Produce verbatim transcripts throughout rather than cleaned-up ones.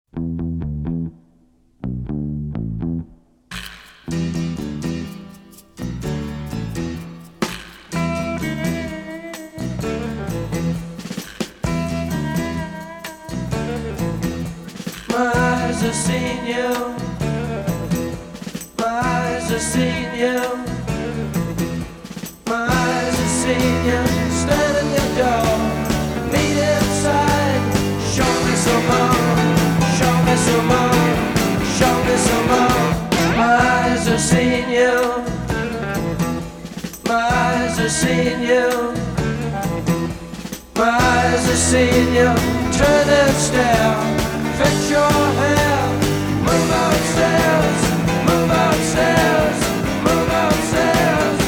My eyes have seen you. My eyes have seen you. My eyes have seen you. Stand at your door. Meet inside. Show me some more. Show me some more. Show me some more. My eyes have seen you. My eyes have seen you. My eyes have seen you. Turn and stare. Fix your hair, move upstairs, move upstairs, move upstairs.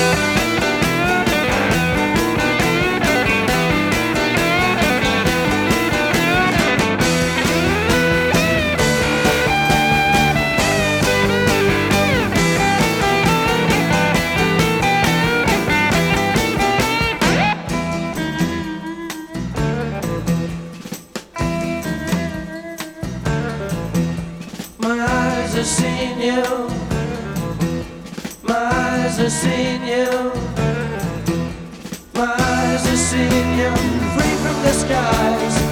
My eyes have seen you. My eyes have seen you. My eyes have seen you. Free from the skies.